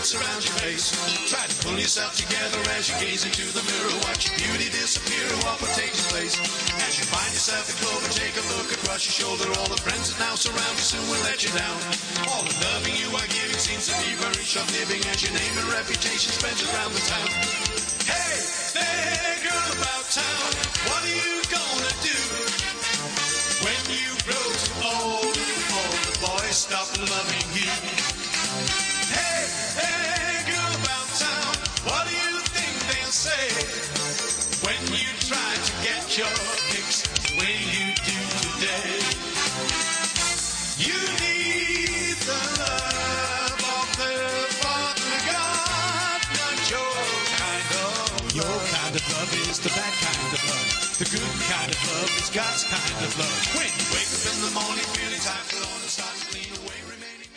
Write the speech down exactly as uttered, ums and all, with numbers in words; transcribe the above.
surround your face. Try to pull yourself together as you gaze into the mirror. Watch your beauty disappear and what will take its place. As you find yourself in clover, take a look across your shoulder. All the friends that now surround you soon will let you down. All the loving you are giving seems to be very short-living as your name and reputation spreads around the town. Hey, there, girl about town, what are you gonna do when you grow too old? All the boys stop loving you. Hey, hey, girl about town, what do you think they'll say when you try to get your kicks the way you do today? You need the love of the Father God, not your kind of. Your kind of love is the bad kind of love. The good kind of love is God's kind of love. When you wake up in the morning,